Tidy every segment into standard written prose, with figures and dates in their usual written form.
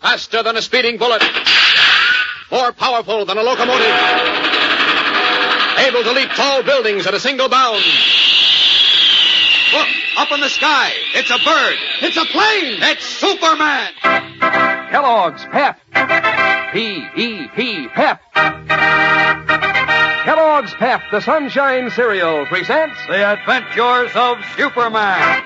Faster than a speeding bullet. More powerful than a locomotive. Able to leap tall buildings at a single bound. Look, up in the sky. It's a bird. It's a plane. It's Superman. Kellogg's Pep. P-E-P, Pep. Kellogg's Pep, the Sunshine Cereal, presents The Adventures of Superman.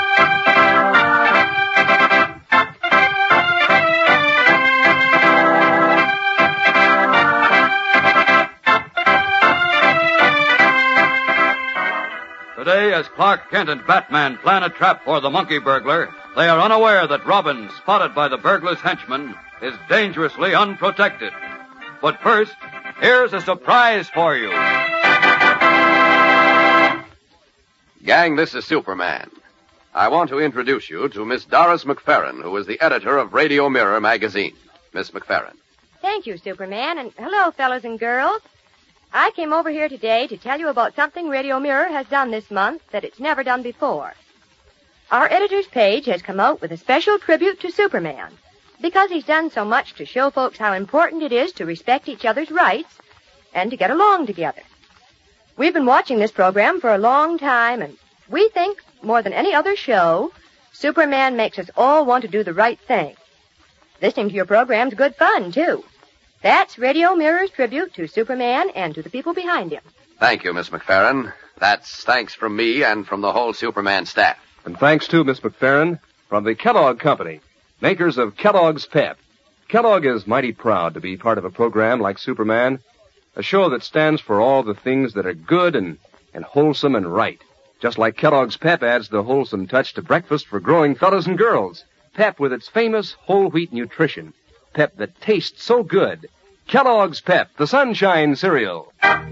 Today, as Clark Kent and Batman plan a trap for the monkey burglar, they are unaware that Robin, spotted by the burglar's henchmen, is dangerously unprotected. But first, here's a surprise for you. Gang, this is Superman. I want to introduce you to Miss Doris McFerrin, who is the editor of Radio Mirror magazine. Miss McFerrin. Thank you, Superman, and hello, fellows and girls. I came over here today to tell you about something Radio Mirror has done this month that it's never done before. Our editor's page has come out with a special tribute to Superman because he's done so much to show folks how important it is to respect each other's rights and to get along together. We've been watching this program for a long time, and we think, more than any other show, Superman makes us all want to do the right thing. Listening to your program's good fun, too. That's Radio Mirror's tribute to Superman and to the people behind him. Thank you, Miss McFerrin. That's thanks from me and from the whole Superman staff. And thanks to Miss McFerrin from the Kellogg Company, makers of Kellogg's Pep. Kellogg is mighty proud to be part of a program like Superman, a show that stands for all the things that are good and wholesome and right. Just like Kellogg's Pep adds the wholesome touch to breakfast for growing fellows and girls. Pep with its famous whole wheat nutrition. Pep that tastes so good. Kellogg's Pep, the Sunshine Cereal. And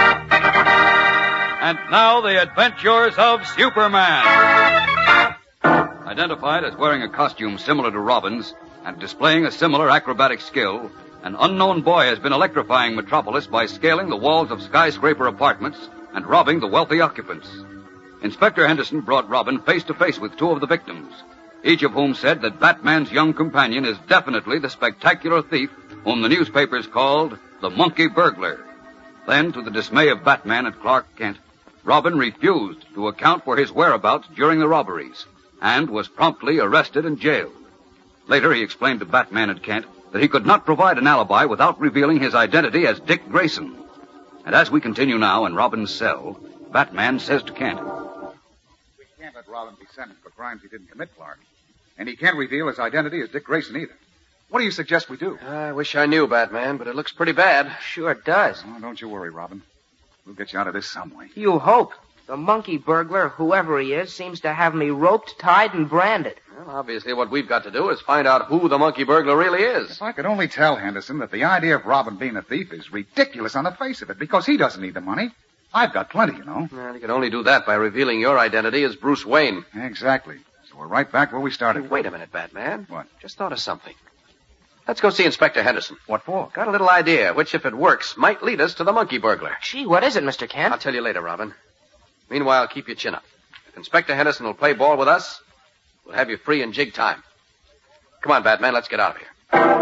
now, the adventures of Superman. Identified as wearing a costume similar to Robin's and displaying a similar acrobatic skill, an unknown boy has been electrifying Metropolis by scaling the walls of skyscraper apartments and robbing the wealthy occupants. Inspector Henderson brought Robin face to face with two of the victims, each of whom said that Batman's young companion is definitely the spectacular thief whom the newspapers called the monkey burglar. Then, to the dismay of Batman and Clark Kent, Robin refused to account for his whereabouts during the robberies and was promptly arrested and jailed. Later, he explained to Batman and Kent that he could not provide an alibi without revealing his identity as Dick Grayson. And as we continue now in Robin's cell, Batman says to Kent, "We can't let Robin be sentenced for crimes he didn't commit, Clark. And he can't reveal his identity as Dick Grayson either. What do you suggest we do?" I wish I knew, Batman, but it looks pretty bad. Sure does. Oh, don't you worry, Robin. We'll get you out of this some way. You hope. The monkey burglar, whoever he is, seems to have me roped, tied, and branded. Well, obviously what we've got to do is find out who the monkey burglar really is. If I could only tell Henderson that the idea of Robin being a thief is ridiculous on the face of it, because he doesn't need the money. I've got plenty, you know. Well, you can only do that by revealing your identity as Bruce Wayne. Exactly. So we're right back where we started. Hey, wait a minute, Batman. What? Just thought of something. Let's go see Inspector Henderson. What for? Got a little idea, which, if it works, might lead us to the monkey burglar. Gee, what is it, Mr. Kent? I'll tell you later, Robin. Meanwhile, keep your chin up. If Inspector Henderson will play ball with us, we'll have you free in jig time. Come on, Batman, let's get out of here.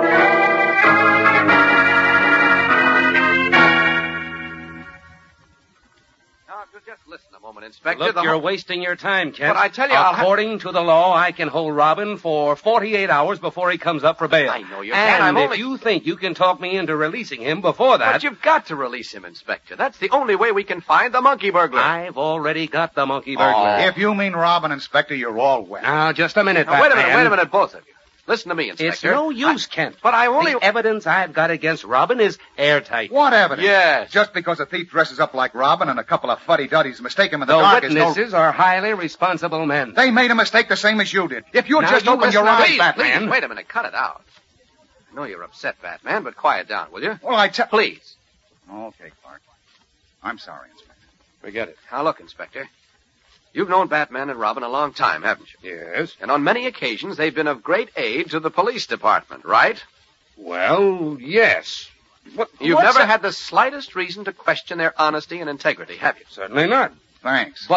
Now, just listen a moment, Inspector. Look, you're wasting your time, Kent. But I tell you, according to the law, I can hold Robin for 48 hours before he comes up for bail. I know you can. And if you think you can talk me into releasing him before that... But you've got to release him, Inspector. That's the only way we can find the monkey burglar. I've already got the monkey burglar. If you mean Robin, Inspector, you're all wet. Now, just a minute, Now, Batman. wait a minute, both of you. Listen to me, Inspector. It's no use, Kent. But I only... The evidence I've got against Robin is airtight. What evidence? Yes. Just because a thief dresses up like Robin and a couple of fuddy-duddies mistake him in the The dark witnesses are highly responsible men. They made a mistake the same as you did. If you'd Now, just you opened your listen to eyes, me, Batman. Please, wait a minute. Cut it out. I know you're upset, Batman, but quiet down, will you? Well, Please. Okay, Clark. I'm sorry, Inspector. Forget it. Now, look, Inspector. You've known Batman and Robin a long time, haven't you? Yes. And on many occasions, they've been of great aid to the police department, right? Well, yes. You've never had the slightest reason to question their honesty and integrity, have you? Certainly not. Thanks. But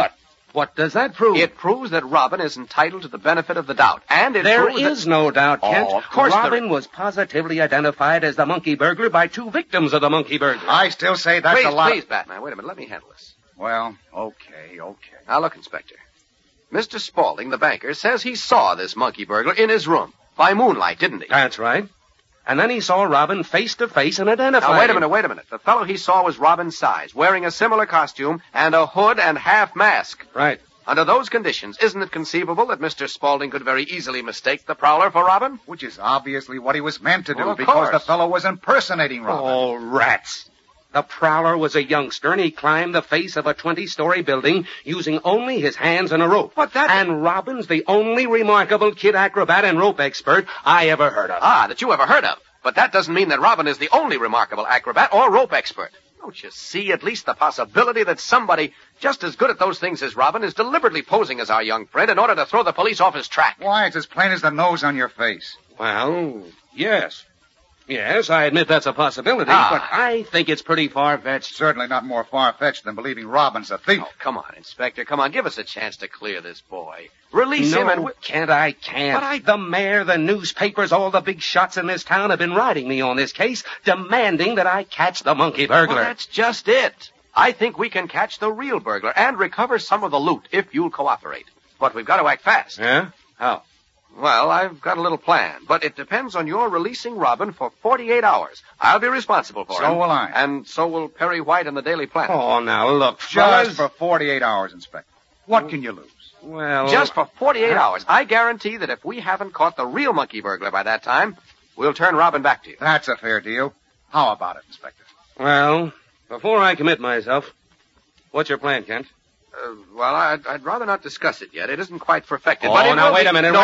What does that prove? It proves that Robin is entitled to the benefit of the doubt. And it There proves is no doubt, Kent. Oh, of course there Robin is. was positively identified as the monkey burglar by 2 victims of the monkey burglar. I still say that's Please, a lot. please, Batman. Wait a minute. Let me handle this. Well, okay. Now, look, Inspector. Mr. Spaulding, the banker, says he saw this monkey burglar in his room by moonlight, didn't he? That's right. And then he saw Robin face to face and identified Now, wait a him. minute. The fellow he saw was Robin's size, wearing a similar costume and a hood and half mask. Right. Under those conditions, isn't it conceivable that Mr. Spaulding could very easily mistake the prowler for Robin? Which is obviously what he was meant to do, Well, of because course. the fellow was impersonating Robin. Oh, rats. The prowler was a youngster, and he climbed the face of a 20-story building using only his hands and a rope. But that... And Robin's the only remarkable kid acrobat and rope expert I ever heard of. that you ever heard of. But that doesn't mean that Robin is the only remarkable acrobat or rope expert. Don't you see at least the possibility that somebody just as good at those things as Robin is deliberately posing as our young friend in order to throw the police off his track? Why, it's as plain as the nose on your face. Well, yes. Yes, I admit that's a possibility, but I think it's pretty far-fetched. Certainly not more far-fetched than believing Robin's a thief. Oh, come on, Inspector. Come on, give us a chance to clear this boy. Release him and... Can't. But the mayor, the newspapers, all the big shots in this town have been writing me on this case, demanding that I catch the monkey burglar. Well, that's just it. I think we can catch the real burglar and recover some of the loot if you'll cooperate. But we've got to act fast. Yeah? How? Well, I've got a little plan, but it depends on your releasing Robin for 48 hours. I'll be responsible for him. So will I. And so will Perry White and the Daily Planet. Oh, now, look, Just fellas. for 48 hours, Inspector. What can you lose? Well... Just for 48 hours. I guarantee that if we haven't caught the real monkey burglar by that time, we'll turn Robin back to you. That's a fair deal. How about it, Inspector? Well, before I commit myself, what's your plan, Kent? Well, I'd rather not discuss it yet. It isn't quite perfected. Oh, but it now, will wait be... a minute, No,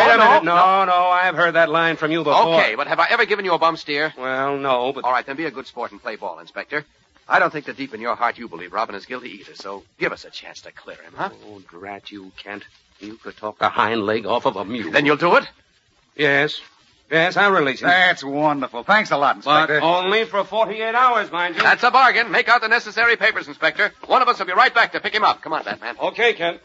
No, I've heard that line from you before. Okay, but have I ever given you a bum steer? Well, no, but... All right, then be a good sport and play ball, Inspector. I don't think that deep in your heart you believe Robin is guilty either, so give us a chance to clear him, huh? Oh, drat you, Kent. You could talk the hind leg off of a mule. Then you'll do it? Yes. Yes, I'll release him. That's wonderful. Thanks a lot, Inspector. But only for 48 hours, mind you. That's a bargain. Make out the necessary papers, Inspector. One of us will be right back to pick him up. Come on, Batman. Okay, Kent.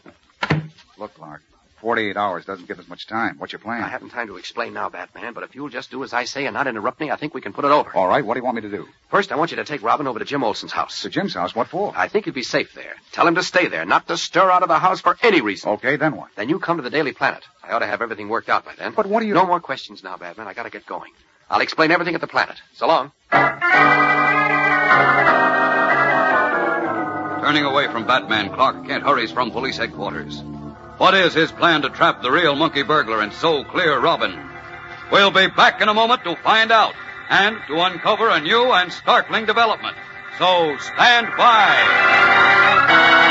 Look, Clark, 48 hours doesn't give us much time. What's your plan? I haven't time to explain now, Batman, but if you'll just do as I say and not interrupt me, I think we can put it over. All right, what do you want me to do? First, I want you to take Robin over to Jim Olson's house. To Jim's house? What for? I think he'd be safe there. Tell him to stay there, not to stir out of the house for any reason. Okay, then what? Then you come to the Daily Planet. I ought to have everything worked out by then. But what do you... No more questions now, Batman. I gotta get going. I'll explain everything at the Planet. So long. Turning away from Batman, Clark Kent hurries from police headquarters. What is his plan to trap the real monkey burglar and so clear Robin? We'll be back in a moment to find out and to uncover a new and startling development. So stand by.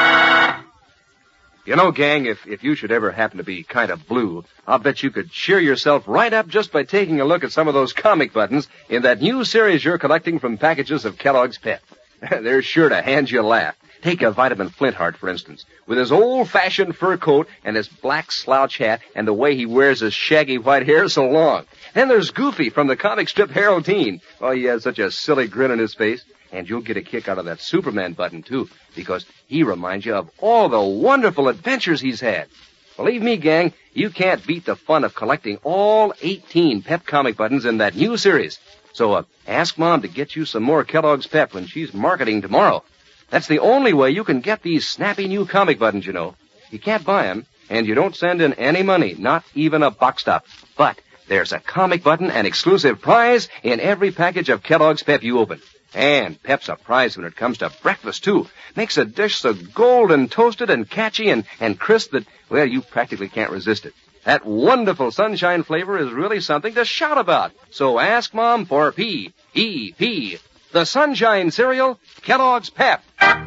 You know, gang, if you should ever happen to be kind of blue, I'll bet you could cheer yourself right up just by taking a look at some of those comic buttons in that new series you're collecting from packages of Kellogg's Pep. They're sure to hand you a laugh. Take a Vitamin Flintheart, for instance, with his old-fashioned fur coat and his black slouch hat and the way he wears his shaggy white hair so long. Then there's Goofy from the comic strip Harold Teen. Oh, he has such a silly grin on his face. And you'll get a kick out of that Superman button, too, because he reminds you of all the wonderful adventures he's had. Believe me, gang, you can't beat the fun of collecting all 18 Pep comic buttons in that new series. So, ask Mom to get you some more Kellogg's Pep when she's marketing tomorrow. That's the only way you can get these snappy new comic buttons, you know. You can't buy them, and you don't send in any money, not even a box top. But there's a comic button and exclusive prize in every package of Kellogg's Pep you open. And Pep's a prize when it comes to breakfast, too. Makes a dish so golden toasted and catchy and crisp that, well, you practically can't resist it. That wonderful sunshine flavor is really something to shout about. So ask Mom for P-E-P. The Sunshine Cereal, Kellogg's Pep.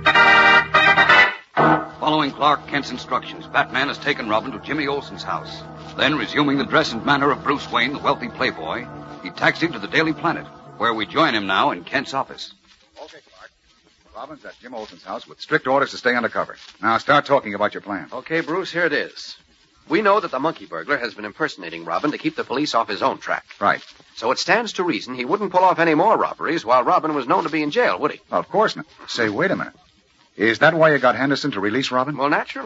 Following Clark Kent's instructions, Batman has taken Robin to Jimmy Olsen's house. Then, resuming the dress and manner of Bruce Wayne, the wealthy playboy, he taxied to the Daily Planet, where we join him now in Kent's office. Okay, Clark. Robin's at Jim Olson's house with strict orders to stay undercover. Now start talking about your plan. Okay, Bruce, here it is. We know that the monkey burglar has been impersonating Robin to keep the police off his own track. Right. So it stands to reason he wouldn't pull off any more robberies while Robin was known to be in jail, would he? Of course not. Say, wait a minute. Is that why you got Henderson to release Robin? Well, naturally.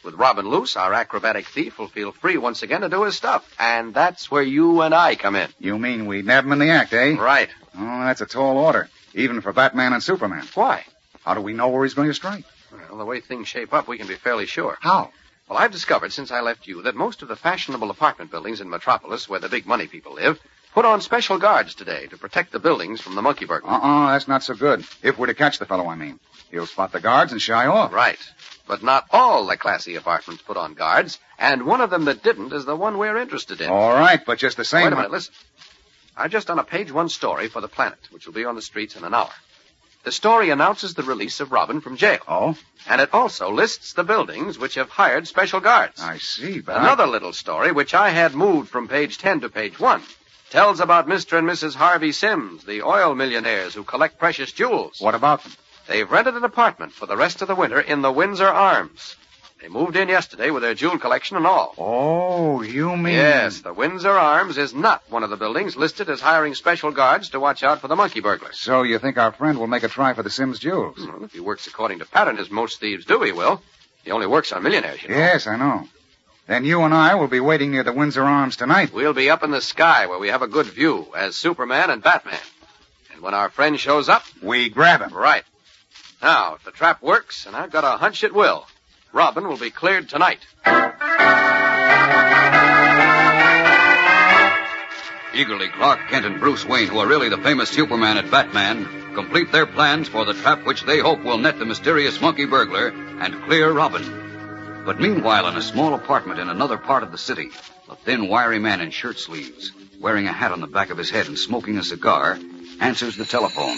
With Robin loose, our acrobatic thief will feel free once again to do his stuff. And that's where you and I come in. You mean we nab him in the act, eh? Right. Oh, that's a tall order, even for Batman and Superman. Why? How do we know where he's going to strike? Well, the way things shape up, we can be fairly sure. How? Well, I've discovered since I left you that most of the fashionable apartment buildings in Metropolis, where the big money people live, put on special guards today to protect the buildings from the monkey burglar. That's not so good. If we're to catch the fellow, I mean. He'll spot the guards and shy off. Right. But not all the classy apartments put on guards, and one of them that didn't is the one we're interested in. All right, but just the same... Wait a minute, listen. I've just done a page one story for the Planet, which will be on the streets in an hour. The story announces the release of Robin from jail. Oh? And it also lists the buildings which have hired special guards. I see, but Another little story, which I had moved from page 10 to page 1, tells about Mr. and Mrs. Harvey Sims, the oil millionaires who collect precious jewels. What about them? They've rented an apartment for the rest of the winter in the Windsor Arms. They moved in yesterday with their jewel collection and all. Oh, you mean... Yes, the Windsor Arms is not one of the buildings listed as hiring special guards to watch out for the monkey burglars. So you think our friend will make a try for the Sims jewels? Well, if he works according to pattern, as most thieves do, he will. He only works on millionaires, you know. Yes, I know. Then you and I will be waiting near the Windsor Arms tonight. We'll be up in the sky where we have a good view as Superman and Batman. And when our friend shows up... we grab him. Right. Now, if the trap works, and I've got a hunch it will, Robin will be cleared tonight. Eagerly, Clark Kent and Bruce Wayne, who are really the famous Superman and Batman, complete their plans for the trap which they hope will net the mysterious monkey burglar and clear Robin. But meanwhile, in a small apartment in another part of the city, a thin, wiry man in shirt sleeves, wearing a hat on the back of his head and smoking a cigar, answers the telephone.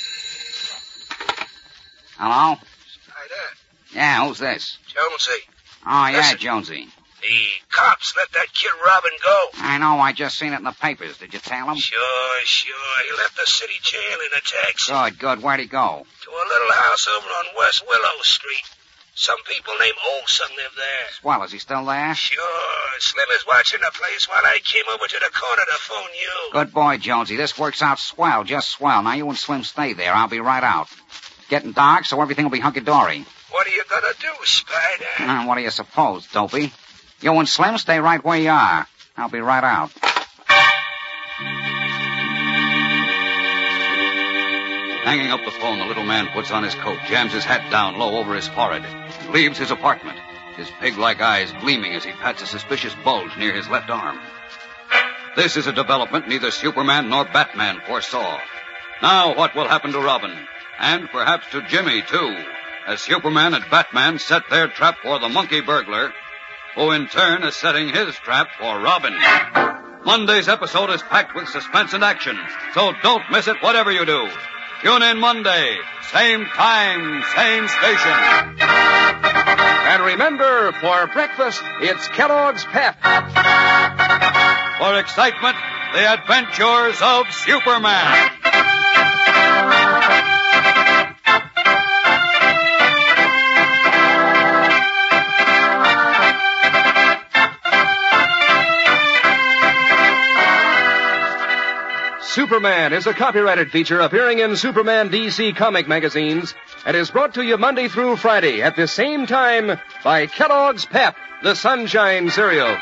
Hi Hello? there. Yeah, who's this? Jonesy. Oh, yeah, Listen. Jonesy. The cops let that kid Robin go. I know, I just seen it in the papers. Did you tell him? Sure. He left the city jail in a taxi. Good. Where'd he go? To a little house over on West Willow Street. Some people named Olson live there. Swell, is he still there? Sure. Slim is watching the place while I came over to the corner to phone you. Good boy, Jonesy. This works out swell, just swell. Now you and Slim stay there. I'll be right out. Getting dark, so everything will be hunky-dory. What are you gonna do, Spider? What do you suppose, Dopey? You and Slim stay right where you are. I'll be right out. Hanging up the phone, the little man puts on his coat, jams his hat down low over his forehead, and leaves his apartment, his pig-like eyes gleaming as he pats a suspicious bulge near his left arm. This is a development neither Superman nor Batman foresaw. Now what will happen to Robin? And perhaps to Jimmy, too, as Superman and Batman set their trap for the monkey burglar, who in turn is setting his trap for Robin. Monday's episode is packed with suspense and action, so don't miss it whatever you do. Tune in Monday, same time, same station. And remember, for breakfast, it's Kellogg's Pep. For excitement, the adventures of Superman. Superman is a copyrighted feature appearing in Superman DC comic magazines and is brought to you Monday through Friday at the same time by Kellogg's Pep, the Sunshine Cereal.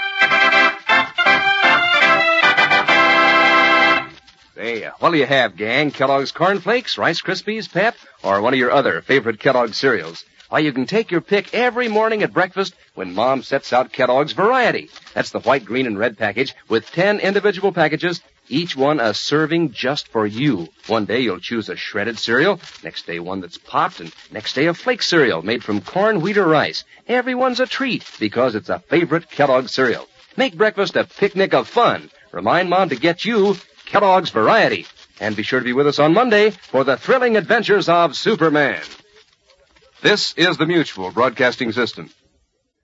Hey, what'll you have, gang? Kellogg's Corn Flakes, Rice Krispies, Pep, or one of your other favorite Kellogg's cereals? Why, you can take your pick every morning at breakfast when Mom sets out Kellogg's Variety. That's the white, green, and red package with 10 individual packages, each one a serving just for you. One day you'll choose a shredded cereal, next day one that's popped, and next day a flake cereal made from corn, wheat, or rice. Everyone's a treat because it's a favorite Kellogg's cereal. Make breakfast a picnic of fun. Remind Mom to get you Kellogg's Variety. And be sure to be with us on Monday for the thrilling adventures of Superman. This is the Mutual Broadcasting System.